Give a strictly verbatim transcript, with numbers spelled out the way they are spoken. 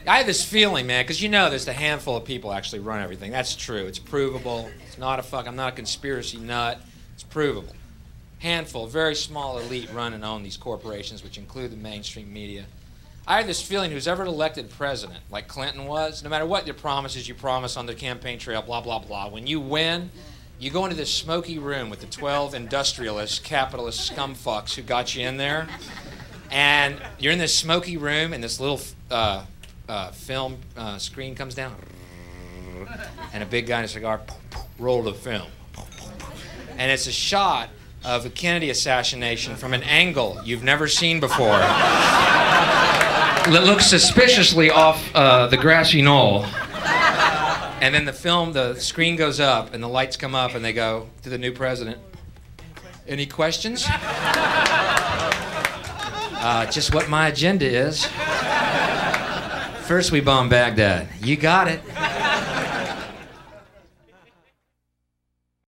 I have this feeling, man, because you know there's a handful of people actually run everything. That's true. It's provable. It's not a fuck. I'm not a conspiracy nut. It's provable. Handful, very small elite run and own these corporations, which include the mainstream media. I have this feeling who's ever elected president, like Clinton was, no matter what your promises you promise on the campaign trail, blah, blah, blah, when you win, you go into this smoky room with the twelve industrialist, capitalist scumfucks who got you in there, and you're in this smoky room, and this little uh, uh, film uh, screen comes down, and a big guy in a cigar, roll the film. And it's a shot of a Kennedy assassination from an angle you've never seen before. It looks suspiciously off uh, the grassy knoll. And then the film, the screen goes up, and the lights come up, and they go to the new president. Any questions? Uh, just what my agenda is. First we bomb Baghdad. You got it.